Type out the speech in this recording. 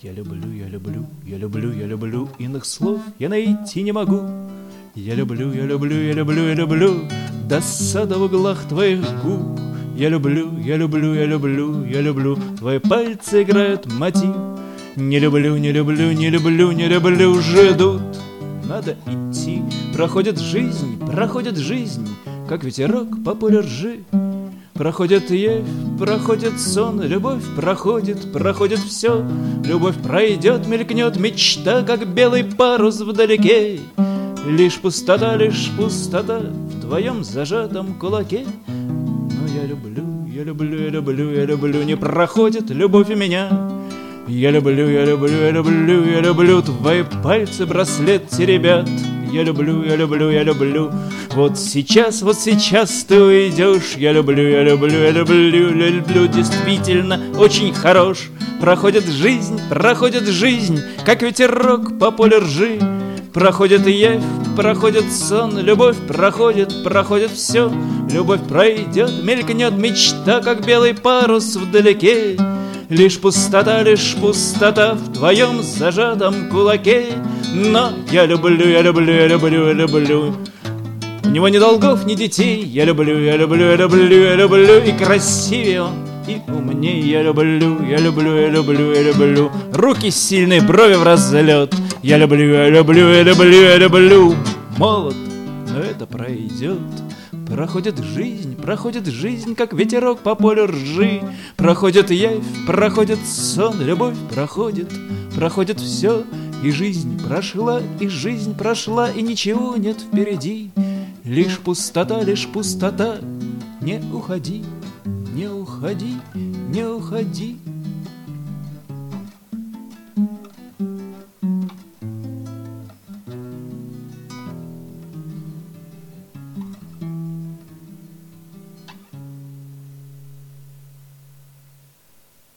Я люблю, я люблю, я люблю, я люблю, иных слов я найти не могу. Я люблю, я люблю, я люблю, я люблю досада в углах твоих губ. Я люблю, я люблю, я люблю, я люблю, твои пальцы играют мотив. Не люблю, не люблю, не люблю, не люблю, ждут. Надо идти, проходит жизнь, как ветерок по полю ржи. Проходит явь, проходит сон, любовь проходит, проходит все. Любовь пройдет, мелькнет мечта, как белый парус вдалеке. Лишь пустота в твоем зажатом кулаке. Но я люблю, я люблю, я люблю, я люблю, не проходит любовь у меня. Я люблю, я люблю, я люблю, я люблю твои пальцы, браслет теребят. Я люблю, я люблю, я люблю. Вот сейчас ты уйдешь. Я люблю, я люблю, я люблю, я люблю. Действительно очень хорош. Проходит жизнь, как ветерок по полю ржи. Проходит явь, проходит сон, любовь проходит, проходит все. Любовь пройдет, мелькнет мечта, как белый парус вдалеке. Лишь пустота в твоем зажатом кулаке. Но я люблю, я люблю, я люблю, я люблю. У него ни долгов, ни детей. Я люблю, я люблю, я люблю, я люблю. И красивее он, и умнее. Я люблю, я люблю, я люблю, я люблю. Руки сильные, брови в разлет. Я люблю, я люблю, я люблю, я люблю. Молод, но это пройдет. Проходит жизнь, как ветерок по полю ржи. Проходит явь, проходит сон, любовь проходит все. И жизнь прошла, и ничего нет впереди. Лишь пустота, не уходи, не уходи, не уходи.